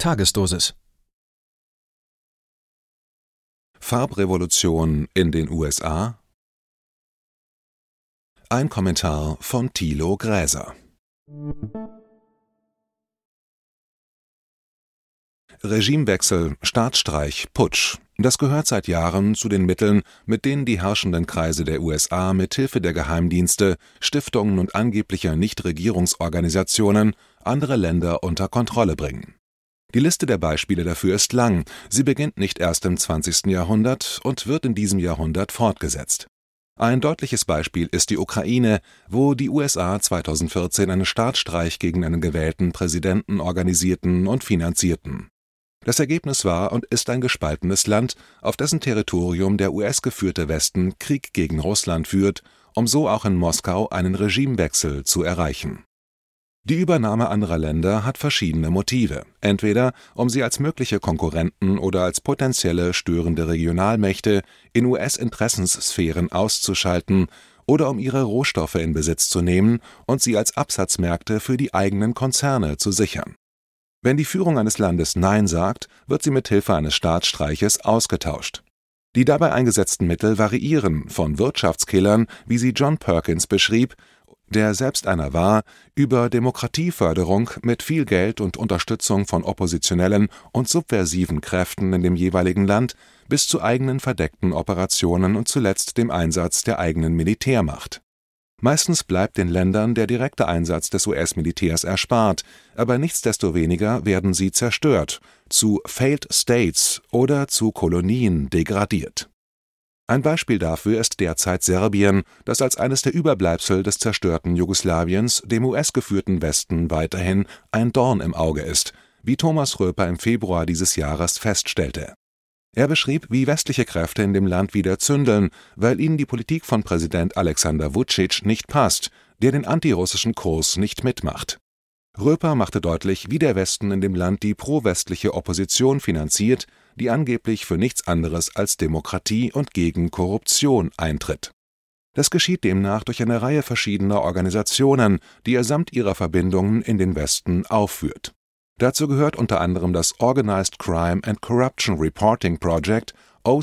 Tagesdosis. Farbrevolution in den USA? Ein Kommentar von Thilo Gräser. Regimewechsel, Staatsstreich, Putsch. Das gehört seit Jahren zu den Mitteln, mit denen die herrschenden Kreise der USA mit Hilfe der Geheimdienste, Stiftungen und angeblicher Nichtregierungsorganisationen andere Länder unter Kontrolle bringen. Die Liste der Beispiele dafür ist lang, sie beginnt nicht erst im 20. Jahrhundert und wird in diesem Jahrhundert fortgesetzt. Ein deutliches Beispiel ist die Ukraine, wo die USA 2014 einen Staatsstreich gegen einen gewählten Präsidenten organisierten und finanzierten. Das Ergebnis war und ist ein gespaltenes Land, auf dessen Territorium der US-geführte Westen Krieg gegen Russland führt, um so auch in Moskau einen Regimewechsel zu erreichen. Die Übernahme anderer Länder hat verschiedene Motive, entweder um sie als mögliche Konkurrenten oder als potenzielle störende Regionalmächte in US-Interessenssphären auszuschalten oder um ihre Rohstoffe in Besitz zu nehmen und sie als Absatzmärkte für die eigenen Konzerne zu sichern. Wenn die Führung eines Landes Nein sagt, wird sie mit Hilfe eines Staatsstreiches ausgetauscht. Die dabei eingesetzten Mittel variieren von Wirtschaftskillern, wie sie John Perkins beschrieb, der selbst einer war, über Demokratieförderung mit viel Geld und Unterstützung von oppositionellen und subversiven Kräften in dem jeweiligen Land bis zu eigenen verdeckten Operationen und zuletzt dem Einsatz der eigenen Militärmacht. Meistens bleibt den Ländern der direkte Einsatz des US-Militärs erspart, aber nichtsdestoweniger werden sie zerstört, zu Failed States oder zu Kolonien degradiert. Ein Beispiel dafür ist derzeit Serbien, das als eines der Überbleibsel des zerstörten Jugoslawiens dem US-geführten Westen weiterhin ein Dorn im Auge ist, wie Thomas Röper im Februar dieses Jahres feststellte. Er beschrieb, wie westliche Kräfte in dem Land wieder zündeln, weil ihnen die Politik von Präsident Alexander Vučić nicht passt, der den antirussischen Kurs nicht mitmacht. Röper machte deutlich, wie der Westen in dem Land die pro-westliche Opposition finanziert, die angeblich für nichts anderes als Demokratie und gegen Korruption eintritt. Das geschieht demnach durch eine Reihe verschiedener Organisationen, die er samt ihrer Verbindungen in den Westen aufführt. Dazu gehört unter anderem das Organized Crime and Corruption Reporting Project,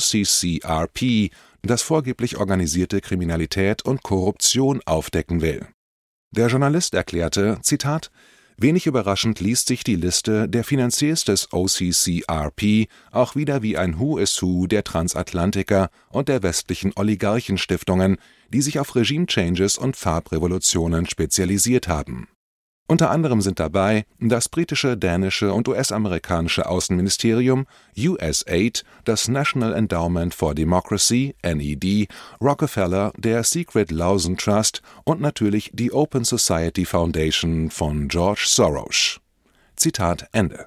OCCRP, das vorgeblich organisierte Kriminalität und Korruption aufdecken will. Der Journalist erklärte, Zitat, wenig überraschend liest sich die Liste der Finanziers des OCCRP auch wieder wie ein Who is Who der Transatlantiker und der westlichen Oligarchenstiftungen, die sich auf Regime-Changes und Farbrevolutionen spezialisiert haben. Unter anderem sind dabei das britische, dänische und US-amerikanische Außenministerium, USAID, das National Endowment for Democracy, NED, Rockefeller, der Secret Lawson Trust und natürlich die Open Society Foundation von George Soros. Zitat Ende.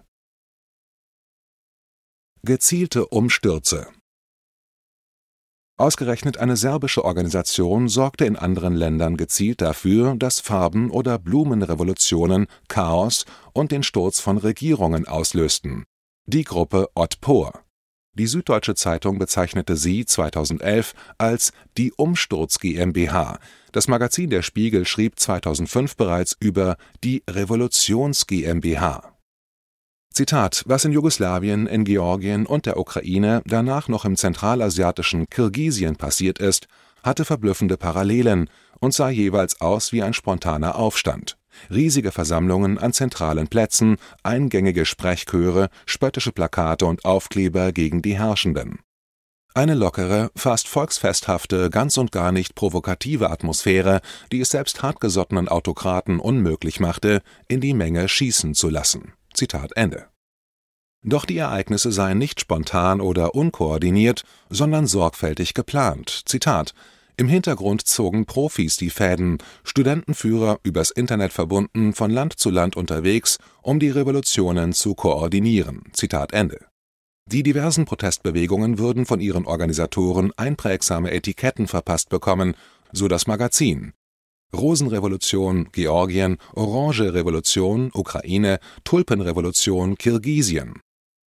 Gezielte Umstürze. Ausgerechnet eine serbische Organisation sorgte in anderen Ländern gezielt dafür, dass Farben- oder Blumenrevolutionen Chaos und den Sturz von Regierungen auslösten. Die Gruppe Otpor. Die Süddeutsche Zeitung bezeichnete sie 2011 als die Umsturz GmbH. Das Magazin Der Spiegel schrieb 2005 bereits über die Revolutions GmbH. Zitat, was in Jugoslawien, in Georgien und der Ukraine, danach noch im zentralasiatischen Kirgisien passiert ist, hatte verblüffende Parallelen und sah jeweils aus wie ein spontaner Aufstand. Riesige Versammlungen an zentralen Plätzen, eingängige Sprechchöre, spöttische Plakate und Aufkleber gegen die Herrschenden. Eine lockere, fast volksfesthafte, ganz und gar nicht provokative Atmosphäre, die es selbst hartgesottenen Autokraten unmöglich machte, in die Menge schießen zu lassen. Zitat Ende. Doch die Ereignisse seien nicht spontan oder unkoordiniert, sondern sorgfältig geplant. Zitat: Im Hintergrund zogen Profis die Fäden, Studentenführer übers Internet verbunden, von Land zu Land unterwegs, um die Revolutionen zu koordinieren. Zitat Ende. Die diversen Protestbewegungen würden von ihren Organisatoren einprägsame Etiketten verpasst bekommen, so das Magazin. Rosenrevolution Georgien, Orange Revolution Ukraine, Tulpenrevolution Kirgisien.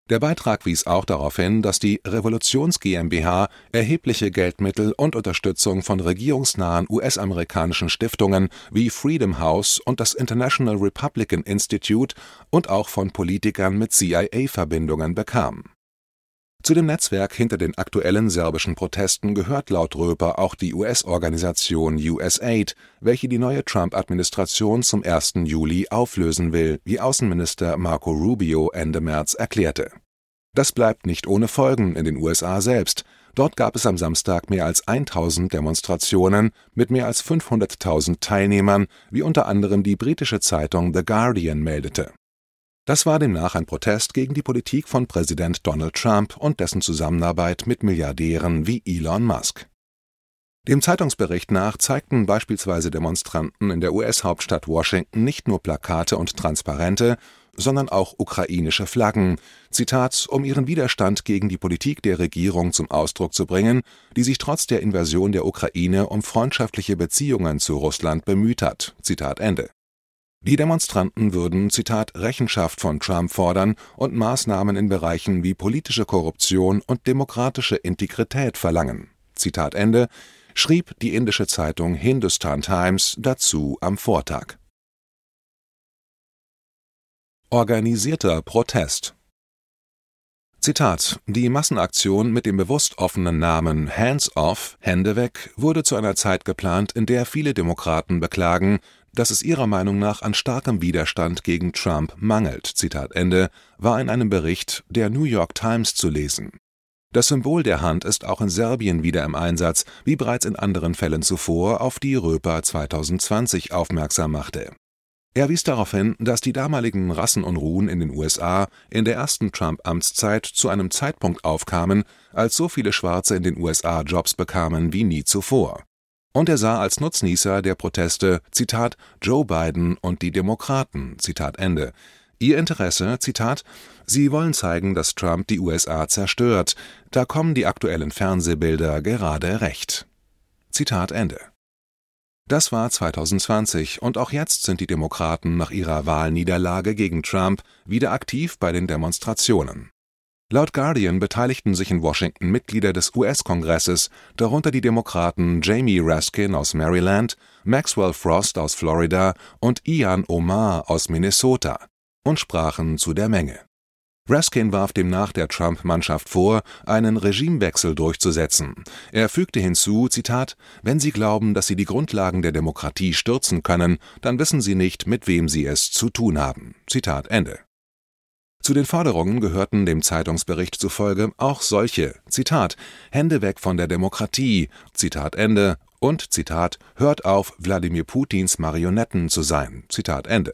Der Beitrag wies auch darauf hin, dass die Revolutions GmbH erhebliche Geldmittel und Unterstützung von regierungsnahen US-amerikanischen Stiftungen wie Freedom House und das International Republican Institute und auch von Politikern mit CIA-Verbindungen bekam. Zu dem Netzwerk hinter den aktuellen serbischen Protesten gehört laut Röper auch die US-Organisation USAID, welche die neue Trump-Administration zum 1. Juli auflösen will, wie Außenminister Marco Rubio Ende März erklärte. Das bleibt nicht ohne Folgen in den USA selbst. Dort gab es am Samstag mehr als 1000 Demonstrationen mit mehr als 500.000 Teilnehmern, wie unter anderem die britische Zeitung The Guardian meldete. Das war demnach ein Protest gegen die Politik von Präsident Donald Trump und dessen Zusammenarbeit mit Milliardären wie Elon Musk. Dem Zeitungsbericht nach zeigten beispielsweise Demonstranten in der US-Hauptstadt Washington nicht nur Plakate und Transparente, sondern auch ukrainische Flaggen, Zitat, um ihren Widerstand gegen die Politik der Regierung zum Ausdruck zu bringen, die sich trotz der Invasion der Ukraine um freundschaftliche Beziehungen zu Russland bemüht hat, Zitat Ende. Die Demonstranten würden, Zitat, Rechenschaft von Trump fordern und Maßnahmen in Bereichen wie politische Korruption und demokratische Integrität verlangen, Zitat Ende, schrieb die indische Zeitung Hindustan Times dazu am Vortag. Organisierter Protest. Zitat: Die Massenaktion mit dem bewusst offenen Namen Hands Off, Hände weg, wurde zu einer Zeit geplant, in der viele Demokraten beklagen, dass es ihrer Meinung nach an starkem Widerstand gegen Trump mangelt, Zitat Ende, war in einem Bericht der New York Times zu lesen. Das Symbol der Hand ist auch in Serbien wieder im Einsatz, wie bereits in anderen Fällen zuvor, auf die Röper 2020 aufmerksam machte. Er wies darauf hin, dass die damaligen Rassenunruhen in den USA in der ersten Trump-Amtszeit zu einem Zeitpunkt aufkamen, als so viele Schwarze in den USA Jobs bekamen wie nie zuvor. Und er sah als Nutznießer der Proteste, Zitat, Joe Biden und die Demokraten, Zitat Ende. Ihr Interesse, Zitat, sie wollen zeigen, dass Trump die USA zerstört. Da kommen die aktuellen Fernsehbilder gerade recht. Zitat Ende. Das war 2020 und auch jetzt sind die Demokraten nach ihrer Wahlniederlage gegen Trump wieder aktiv bei den Demonstrationen. Laut Guardian beteiligten sich in Washington Mitglieder des US-Kongresses, darunter die Demokraten Jamie Raskin aus Maryland, Maxwell Frost aus Florida und Ilhan Omar aus Minnesota, und sprachen zu der Menge. Raskin warf demnach der Trump-Mannschaft vor, einen Regimewechsel durchzusetzen. Er fügte hinzu, Zitat, wenn Sie glauben, dass Sie die Grundlagen der Demokratie stürzen können, dann wissen Sie nicht, mit wem Sie es zu tun haben. Zitat Ende. Zu den Forderungen gehörten dem Zeitungsbericht zufolge auch solche, Zitat, Hände weg von der Demokratie, Zitat Ende, und, Zitat, hört auf, Wladimir Putins Marionetten zu sein, Zitat Ende.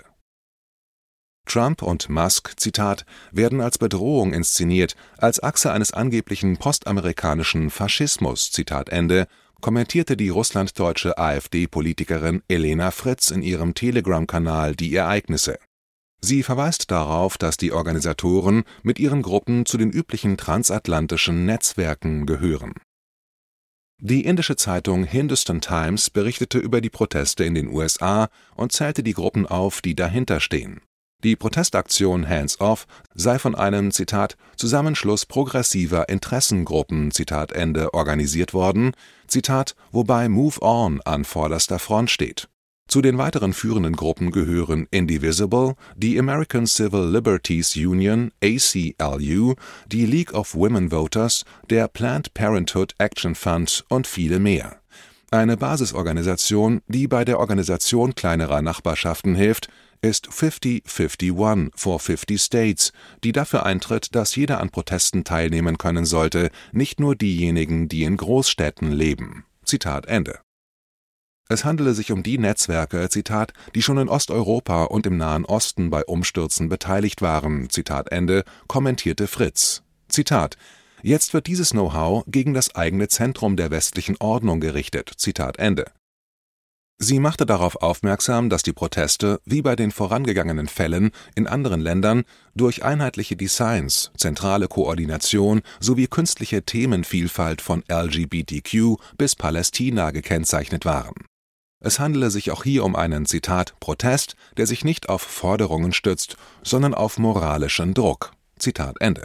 Trump und Musk, Zitat, werden als Bedrohung inszeniert, als Achse eines angeblichen postamerikanischen Faschismus, Zitat Ende, kommentierte die russlanddeutsche AfD-Politikerin Elena Fritz in ihrem Telegram-Kanal die Ereignisse. Sie verweist darauf, dass die Organisatoren mit ihren Gruppen zu den üblichen transatlantischen Netzwerken gehören. Die indische Zeitung Hindustan Times berichtete über die Proteste in den USA und zählte die Gruppen auf, die dahinter stehen. Die Protestaktion Hands Off sei von einem, Zitat, Zusammenschluss progressiver Interessengruppen, Zitat Ende, organisiert worden, Zitat, wobei Move On an vorderster Front steht. Zu den weiteren führenden Gruppen gehören Indivisible, die American Civil Liberties Union (ACLU), die League of Women Voters, der Planned Parenthood Action Fund und viele mehr. Eine Basisorganisation, die bei der Organisation kleinerer Nachbarschaften hilft, ist 50-51 for 50 States, die dafür eintritt, dass jeder an Protesten teilnehmen können sollte, nicht nur diejenigen, die in Großstädten leben. Zitat Ende. Es handele sich um die Netzwerke, Zitat, die schon in Osteuropa und im Nahen Osten bei Umstürzen beteiligt waren, Zitat Ende, kommentierte Fritz. Zitat, jetzt wird dieses Know-how gegen das eigene Zentrum der westlichen Ordnung gerichtet, Zitat Ende. Sie machte darauf aufmerksam, dass die Proteste, wie bei den vorangegangenen Fällen in anderen Ländern, durch einheitliche Designs, zentrale Koordination sowie künstliche Themenvielfalt von LGBTQ bis Palästina gekennzeichnet waren. Es handele sich auch hier um einen, Zitat, Protest, der sich nicht auf Forderungen stützt, sondern auf moralischen Druck. Zitat Ende.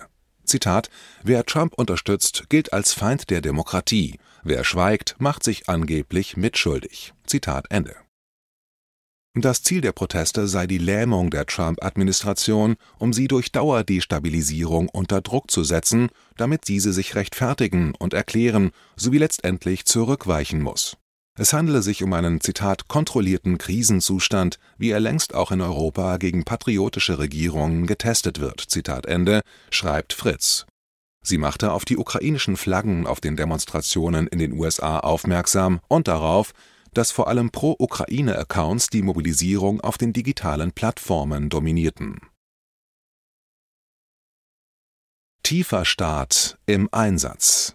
Zitat: »Wer Trump unterstützt, gilt als Feind der Demokratie. Wer schweigt, macht sich angeblich mitschuldig.« Zitat Ende. Das Ziel der Proteste sei die Lähmung der Trump-Administration, um sie durch Dauerdestabilisierung unter Druck zu setzen, damit diese sich rechtfertigen und erklären sowie letztendlich zurückweichen muss. Es handele sich um einen, Zitat, kontrollierten Krisenzustand, wie er längst auch in Europa gegen patriotische Regierungen getestet wird, Zitat Ende, schreibt Fritz. Sie machte auf die ukrainischen Flaggen auf den Demonstrationen in den USA aufmerksam und darauf, dass vor allem Pro-Ukraine-Accounts die Mobilisierung auf den digitalen Plattformen dominierten. Tiefer Staat im Einsatz.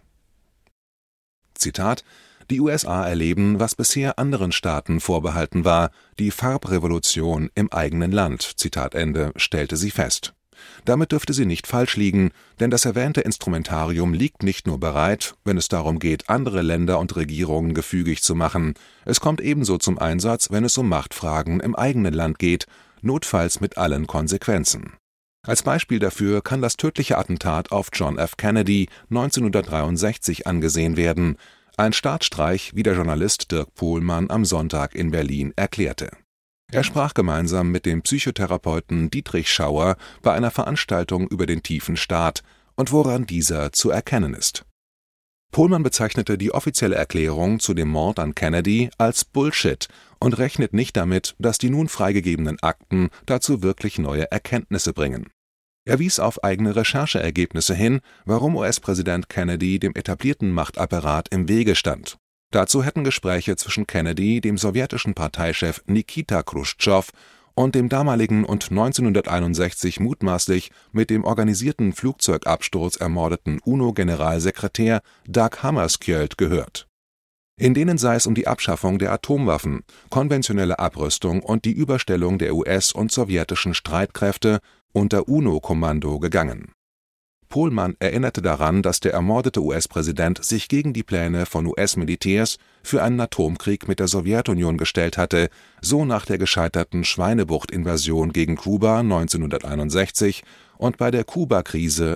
Zitat: »Die USA erleben, was bisher anderen Staaten vorbehalten war, die Farbrevolution im eigenen Land«, Zitat Ende, stellte sie fest. Damit dürfte sie nicht falsch liegen, denn das erwähnte Instrumentarium liegt nicht nur bereit, wenn es darum geht, andere Länder und Regierungen gefügig zu machen, es kommt ebenso zum Einsatz, wenn es um Machtfragen im eigenen Land geht, notfalls mit allen Konsequenzen. Als Beispiel dafür kann das tödliche Attentat auf John F. Kennedy 1963 angesehen werden, ein Staatsstreich, wie der Journalist Dirk Pohlmann am Sonntag in Berlin erklärte. Er sprach gemeinsam mit dem Psychotherapeuten Dietrich Schauer bei einer Veranstaltung über den tiefen Staat und woran dieser zu erkennen ist. Pohlmann bezeichnete die offizielle Erklärung zu dem Mord an Kennedy als Bullshit und rechnet nicht damit, dass die nun freigegebenen Akten dazu wirklich neue Erkenntnisse bringen. Er wies auf eigene Rechercheergebnisse hin, warum US-Präsident Kennedy dem etablierten Machtapparat im Wege stand. Dazu hätten Gespräche zwischen Kennedy, dem sowjetischen Parteichef Nikita Chruschtschow und dem damaligen und 1961 mutmaßlich mit dem organisierten Flugzeugabsturz ermordeten UNO-Generalsekretär Dag Hammarskjöld gehört. In denen sei es um die Abschaffung der Atomwaffen, konventionelle Abrüstung und die Überstellung der US- und sowjetischen Streitkräfte unter UNO-Kommando gegangen. Pohlmann erinnerte daran, dass der ermordete US-Präsident sich gegen die Pläne von US-Militärs für einen Atomkrieg mit der Sowjetunion gestellt hatte, so nach der gescheiterten Schweinebucht-Invasion gegen Kuba 1961 und bei der Kuba-Krise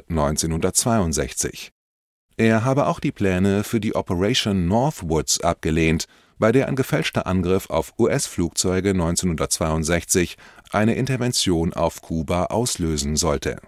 1962. Er habe auch die Pläne für die Operation Northwoods abgelehnt, bei der ein gefälschter Angriff auf US-Flugzeuge 1962 eine Intervention auf Kuba auslösen sollte.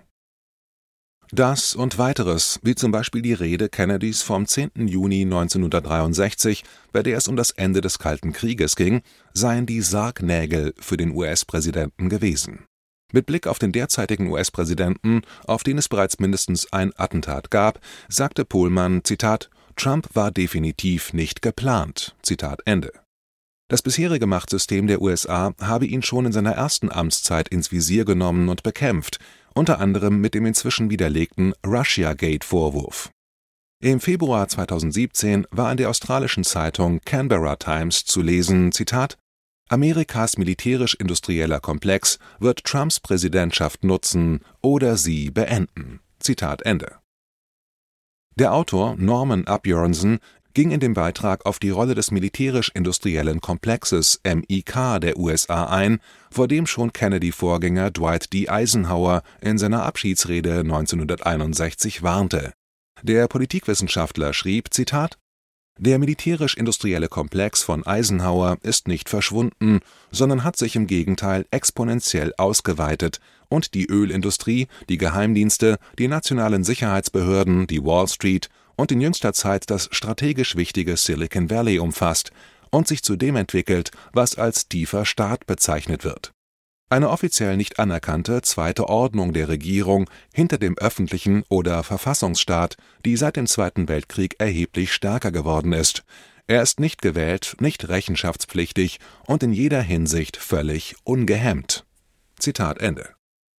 Das und weiteres, wie zum Beispiel die Rede Kennedys vom 10. Juni 1963, bei der es um das Ende des Kalten Krieges ging, seien die Sargnägel für den US-Präsidenten gewesen. Mit Blick auf den derzeitigen US-Präsidenten, auf den es bereits mindestens ein Attentat gab, sagte Pohlmann, Zitat, »Trump war definitiv nicht geplant«, Zitat Ende. Das bisherige Machtsystem der USA habe ihn schon in seiner ersten Amtszeit ins Visier genommen und bekämpft, unter anderem mit dem inzwischen widerlegten Russiagate-Vorwurf. Im Februar 2017 war in der australischen Zeitung Canberra Times zu lesen, Zitat, »Amerikas militärisch-industrieller Komplex wird Trumps Präsidentschaft nutzen oder sie beenden«, Zitat Ende. Der Autor Norman Asbjornson ging in dem Beitrag auf die Rolle des militärisch-industriellen Komplexes MIK der USA ein, vor dem schon Kennedy-Vorgänger Dwight D. Eisenhower in seiner Abschiedsrede 1961 warnte. Der Politikwissenschaftler schrieb, Zitat, »Der militärisch-industrielle Komplex von Eisenhower ist nicht verschwunden, sondern hat sich im Gegenteil exponentiell ausgeweitet und die Ölindustrie, die Geheimdienste, die nationalen Sicherheitsbehörden, die Wall Street und in jüngster Zeit das strategisch wichtige Silicon Valley umfasst und sich zu dem entwickelt, was als tiefer Staat bezeichnet wird. Eine offiziell nicht anerkannte zweite Ordnung der Regierung hinter dem öffentlichen oder Verfassungsstaat, die seit dem Zweiten Weltkrieg erheblich stärker geworden ist. Er ist nicht gewählt, nicht rechenschaftspflichtig und in jeder Hinsicht völlig ungehemmt.« Zitat Ende.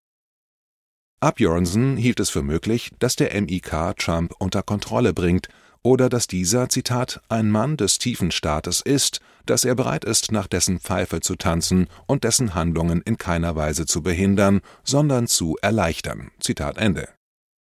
Asbjornson hielt es für möglich, dass der MIK Trump unter Kontrolle bringt oder dass dieser, Zitat, ein Mann des tiefen Staates ist, dass er bereit ist, nach dessen Pfeife zu tanzen und dessen Handlungen in keiner Weise zu behindern, sondern zu erleichtern. Zitat Ende.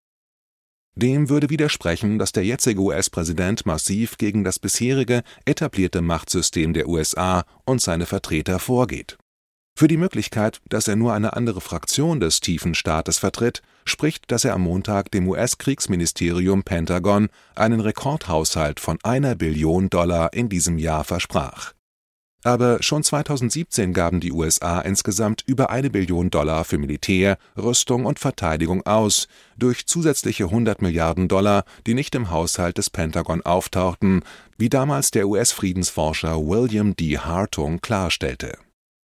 Dem würde widersprechen, dass der jetzige US-Präsident massiv gegen das bisherige etablierte Machtsystem der USA und seine Vertreter vorgeht. Für die Möglichkeit, dass er nur eine andere Fraktion des tiefen Staates vertritt, spricht, dass er am Montag dem US-Kriegsministerium Pentagon einen Rekordhaushalt von $1 Billion in diesem Jahr versprach. Aber schon 2017 gaben die USA insgesamt über $1 Billion für Militär, Rüstung und Verteidigung aus, durch zusätzliche $100 Milliarden, die nicht im Haushalt des Pentagon auftauchten, wie damals der US-Friedensforscher William D. Hartung klarstellte.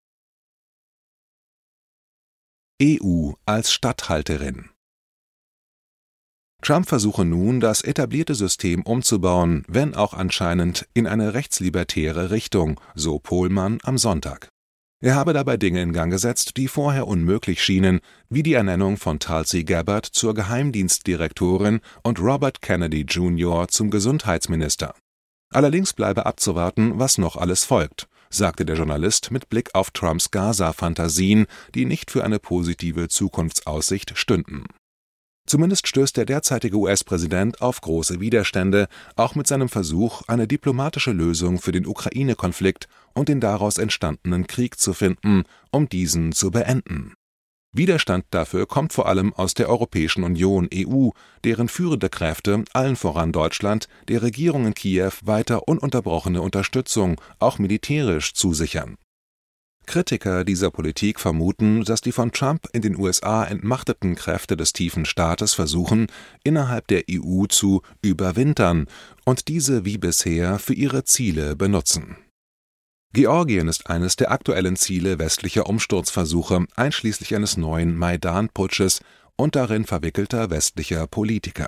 EU als Statthalterin. Trump versuche nun, das etablierte System umzubauen, wenn auch anscheinend in eine rechtslibertäre Richtung, so Pohlmann am Sonntag. Er habe dabei Dinge in Gang gesetzt, die vorher unmöglich schienen, wie die Ernennung von Tulsi Gabbard zur Geheimdienstdirektorin und Robert Kennedy Jr. zum Gesundheitsminister. Allerdings bleibe abzuwarten, was noch alles folgt, sagte der Journalist mit Blick auf Trumps Gaza-Fantasien, die nicht für eine positive Zukunftsaussicht stünden. Zumindest stößt der derzeitige US-Präsident auf große Widerstände, auch mit seinem Versuch, eine diplomatische Lösung für den Ukraine-Konflikt und den daraus entstandenen Krieg zu finden, um diesen zu beenden. Widerstand dafür kommt vor allem aus der Europäischen Union (EU), deren führende Kräfte, allen voran Deutschland, der Regierung in Kiew weiter ununterbrochene Unterstützung, auch militärisch, zusichern. Kritiker dieser Politik vermuten, dass die von Trump in den USA entmachteten Kräfte des tiefen Staates versuchen, innerhalb der EU zu überwintern und diese wie bisher für ihre Ziele benutzen. Georgien ist eines der aktuellen Ziele westlicher Umsturzversuche, einschließlich eines neuen Maidan-Putsches und darin verwickelter westlicher Politiker.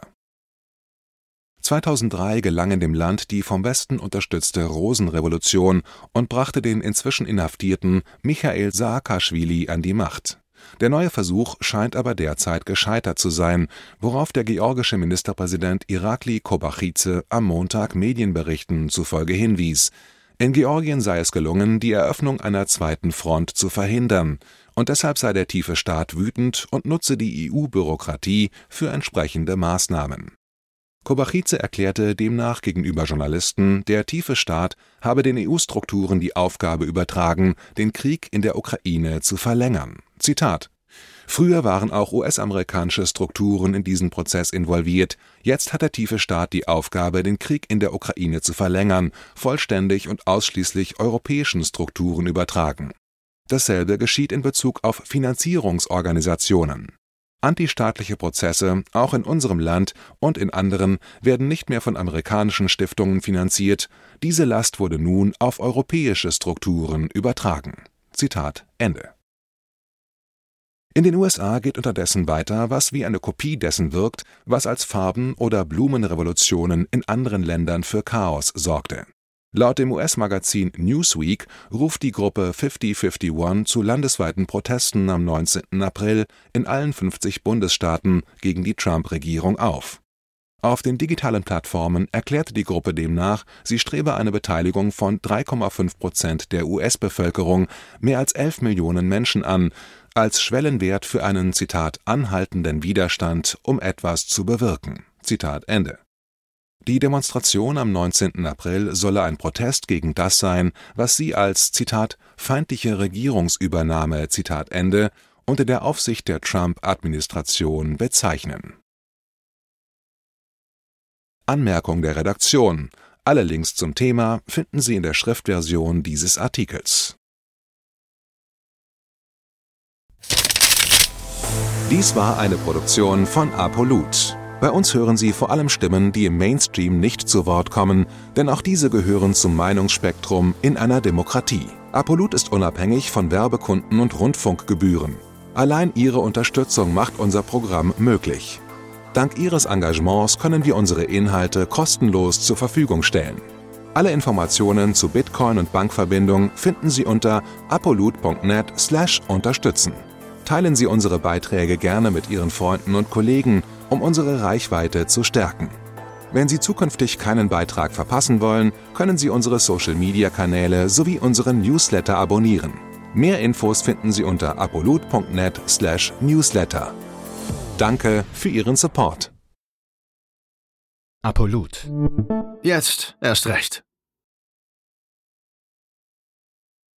2003 gelang in dem Land die vom Westen unterstützte Rosenrevolution und brachte den inzwischen Inhaftierten Michail Saakaschwili an die Macht. Der neue Versuch scheint aber derzeit gescheitert zu sein, worauf der georgische Ministerpräsident Irakli Kobachidze am Montag Medienberichten zufolge hinwies. In Georgien sei es gelungen, die Eröffnung einer zweiten Front zu verhindern, und deshalb sei der tiefe Staat wütend und nutze die EU-Bürokratie für entsprechende Maßnahmen. Kobachidze erklärte demnach gegenüber Journalisten, der tiefe Staat habe den EU-Strukturen die Aufgabe übertragen, den Krieg in der Ukraine zu verlängern. Zitat: Früher waren auch US-amerikanische Strukturen in diesen Prozess involviert, jetzt hat der tiefe Staat die Aufgabe, den Krieg in der Ukraine zu verlängern, vollständig und ausschließlich europäischen Strukturen übertragen. Dasselbe geschieht in Bezug auf Finanzierungsorganisationen. Antistaatliche Prozesse, auch in unserem Land und in anderen, werden nicht mehr von amerikanischen Stiftungen finanziert, diese Last wurde nun auf europäische Strukturen übertragen. Zitat Ende. In den USA geht unterdessen weiter, was wie eine Kopie dessen wirkt, was als Farben- oder Blumenrevolutionen in anderen Ländern für Chaos sorgte. Laut dem US-Magazin Newsweek ruft die Gruppe 5051 zu landesweiten Protesten am 19. April in allen 50 Bundesstaaten gegen die Trump-Regierung auf. Auf den digitalen Plattformen erklärte die Gruppe demnach, sie strebe eine Beteiligung von 3,5% der US-Bevölkerung, mehr als 11 Millionen Menschen an, als Schwellenwert für einen, Zitat, anhaltenden Widerstand, um etwas zu bewirken. Zitat Ende. Die Demonstration am 19. April solle ein Protest gegen das sein, was sie als, Zitat, feindliche Regierungsübernahme, Zitat Ende, unter der Aufsicht der Trump-Administration bezeichnen. Anmerkung der Redaktion: Alle Links zum Thema finden Sie in der Schriftversion dieses Artikels. Dies war eine Produktion von Apollut. Bei uns hören Sie vor allem Stimmen, die im Mainstream nicht zu Wort kommen, denn auch diese gehören zum Meinungsspektrum in einer Demokratie. Apollut ist unabhängig von Werbekunden und Rundfunkgebühren. Allein Ihre Unterstützung macht unser Programm möglich. Dank Ihres Engagements können wir unsere Inhalte kostenlos zur Verfügung stellen. Alle Informationen zu Bitcoin und Bankverbindung finden Sie unter apollut.net/unterstützen. Teilen Sie unsere Beiträge gerne mit Ihren Freunden und Kollegen, um unsere Reichweite zu stärken. Wenn Sie zukünftig keinen Beitrag verpassen wollen, können Sie unsere Social-Media-Kanäle sowie unseren Newsletter abonnieren. Mehr Infos finden Sie unter apollut.net/newsletter. Danke für Ihren Support. Apollut. Jetzt erst recht.